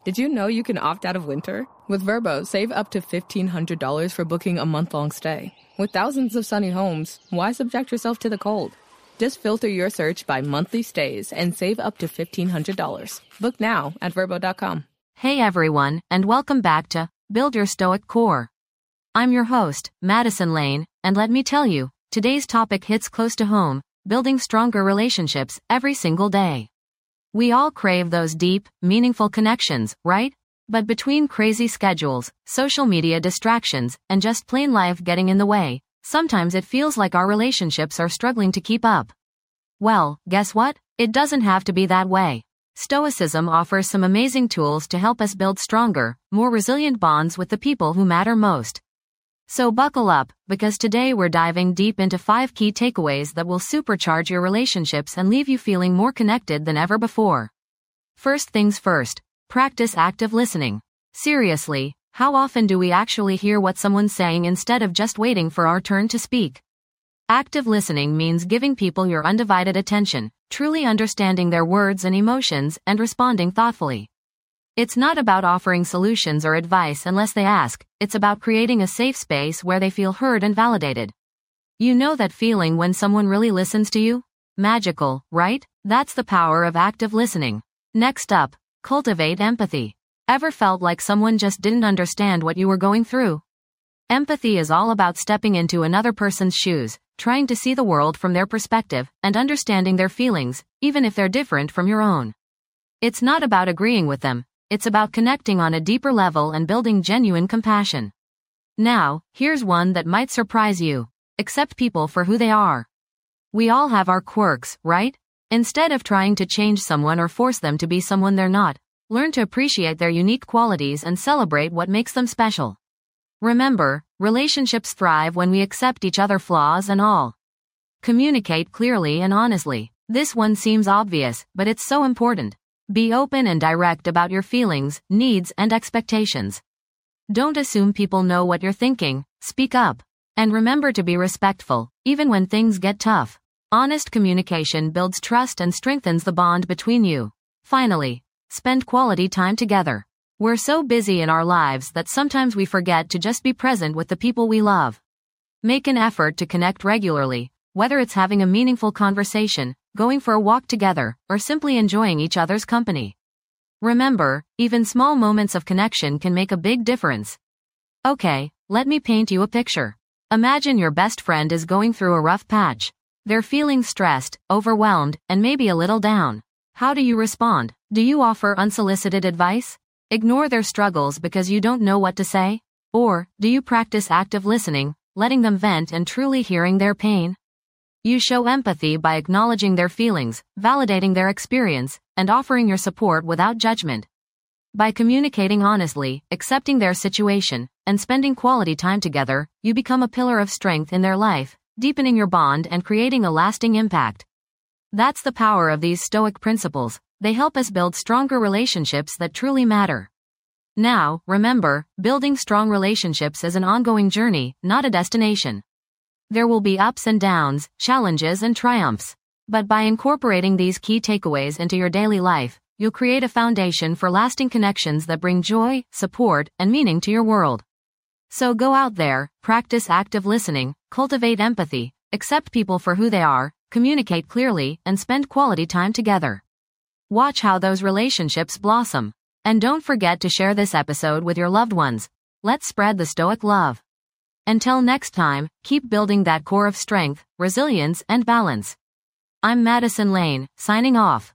Did you know you can opt out of winter? With Vrbo, save up to $1,500 for booking a month-long stay. With thousands of sunny homes, why subject yourself to the cold? Just filter your search by monthly stays and save up to $1,500. Book now at Vrbo.com. Hey everyone, and welcome back to Build Your Stoic Core. I'm your host, Madison Lane, and let me tell you, today's topic hits close to home, building stronger relationships every single day. We all crave those deep, meaningful connections, right? But between crazy schedules, social media distractions, and just plain life getting in the way, sometimes it feels like our relationships are struggling to keep up. Well, guess what? It doesn't have to be that way. Stoicism offers some amazing tools to help us build stronger, more resilient bonds with the people who matter most. So buckle up, because today we're diving deep into 5 key takeaways that will supercharge your relationships and leave you feeling more connected than ever before. First things first, practice active listening. Seriously, how often do we actually hear what someone's saying instead of just waiting for our turn to speak? Active listening means giving people your undivided attention, truly understanding their words and emotions, and responding thoughtfully. It's not about offering solutions or advice unless they ask, it's about creating a safe space where they feel heard and validated. You know that feeling when someone really listens to you? Magical, right? That's the power of active listening. Next up, cultivate empathy. Ever felt like someone just didn't understand what you were going through? Empathy is all about stepping into another person's shoes, trying to see the world from their perspective, and understanding their feelings, even if they're different from your own. It's not about agreeing with them, it's about connecting on a deeper level and building genuine compassion. Now, here's one that might surprise you. Accept people for who they are. We all have our quirks, right? Instead of trying to change someone or force them to be someone they're not, learn to appreciate their unique qualities and celebrate what makes them special. Remember, relationships thrive when we accept each other's flaws and all. Communicate clearly and honestly. This one seems obvious, but it's so important. Be open and direct about your feelings, needs, and expectations. Don't assume people know what you're thinking. Speak up. And remember to be respectful, even when things get tough. Honest communication builds trust and strengthens the bond between you. Finally, spend quality time together. We're so busy in our lives that sometimes we forget to just be present with the people we love. Make an effort to connect regularly, whether it's having a meaningful conversation, going for a walk together, or simply enjoying each other's company. Remember, even small moments of connection can make a big difference. Okay, let me paint you a picture. Imagine your best friend is going through a rough patch. They're feeling stressed, overwhelmed, and maybe a little down. How do you respond? Do you offer unsolicited advice? Ignore their struggles because you don't know what to say? Or, do you practice active listening, letting them vent and truly hearing their pain? You show empathy by acknowledging their feelings, validating their experience, and offering your support without judgment. By communicating honestly, accepting their situation, and spending quality time together, you become a pillar of strength in their life, deepening your bond and creating a lasting impact. That's the power of these Stoic principles. They help us build stronger relationships that truly matter. Now, remember, building strong relationships is an ongoing journey, not a destination. There will be ups and downs, challenges and triumphs. But by incorporating these key takeaways into your daily life, you'll create a foundation for lasting connections that bring joy, support, and meaning to your world. So go out there, practice active listening, cultivate empathy, accept people for who they are, communicate clearly, and spend quality time together. Watch how those relationships blossom. And don't forget to share this episode with your loved ones. Let's spread the Stoic love. Until next time, keep building that core of strength, resilience, and balance. I'm Madison Lane, signing off.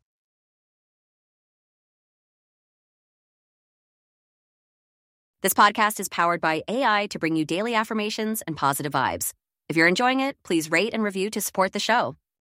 This podcast is powered by AI to bring you daily affirmations and positive vibes. If you're enjoying it, please rate and review to support the show.